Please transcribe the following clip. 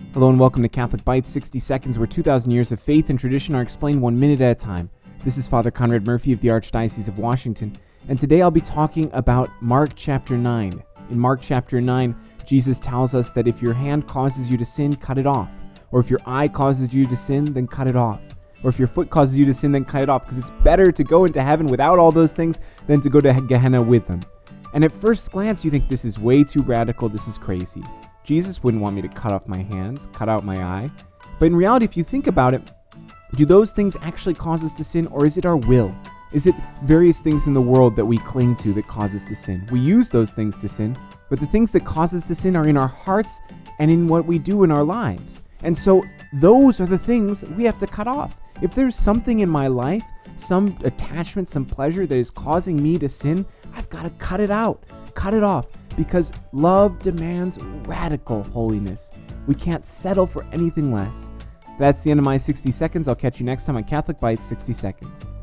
Hello and welcome to Catholic Bites, 60 seconds where 2,000 years of faith and tradition are explained 1 minute at a time. This is Father Conrad Murphy of the Archdiocese of Washington, and today I'll be talking about Mark chapter 9. In Mark chapter 9, Jesus tells us that if your hand causes you to sin, cut it off. Or if your eye causes you to sin, then cut it off. Or if your foot causes you to sin, then cut it off, because it's better to go into heaven without all those things than to go to Gehenna with them. And at first glance, you think this is way too radical, this is crazy. Jesus wouldn't want me to cut off my hands, cut out my eye. But in reality, if you think about it, do those things actually cause us to sin, or is it our will? Is it various things in the world that we cling to that cause us to sin? We use those things to sin, but the things that cause us to sin are in our hearts and in what we do in our lives. And so those are the things we have to cut off. If there's something in my life, some attachment, some pleasure that is causing me to sin, I've got to cut it out, cut it off, because love demands radical holiness. We can't settle for anything less. That's the end of my 60 seconds. I'll catch you next time on Catholic Bites 60 Seconds.